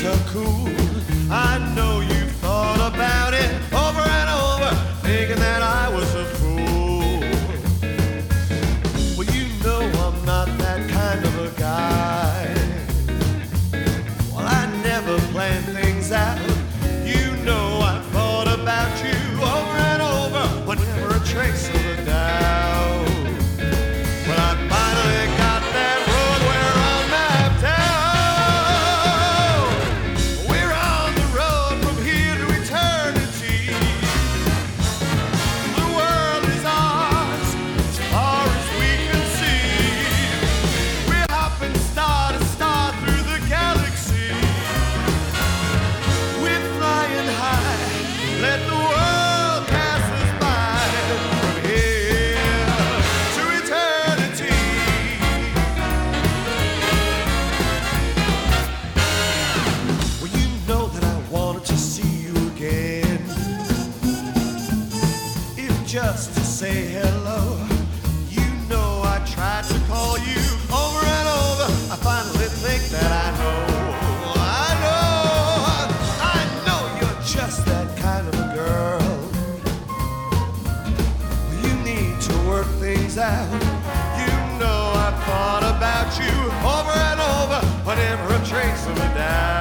so cool. I know you've thought about it over and over, thinking that I was a fool. Well, you know I'm not that kind of a guy. Well, I never plan things out. You know I thought about you over and over, but never a trace of a doubt. But I finally got that road we're on mapped out. We're on the road from here to eternity. The world is ours as far as we can see. We're hopping star to star through the galaxy. We're flying high, let the world pass us by. From here to eternity. Well, you know that I wanted to see you again, if just to say hello. You know I tried to call you over and over. I finally think that I know. I know you're just that kind of a girl. You need to work things out. You know I thought about you over and over, but never a trace of a doubt.